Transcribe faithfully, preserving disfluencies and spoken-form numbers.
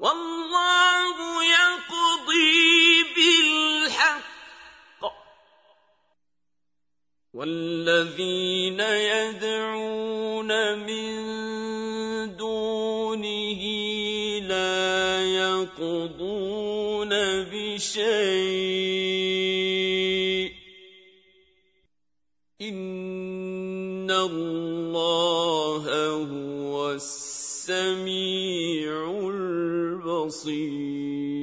وَاللَّهُ يَقْضِي بِالْحَقِّ ۖ وَالَّذِينَ يَدْعُونَ مِن دُونِهِ لَا يَقْضُونَ بِشَيْءٍ ۗ إِنَّ اللَّهَ هُوَ السَّمِيعُ الْبَصِيرُ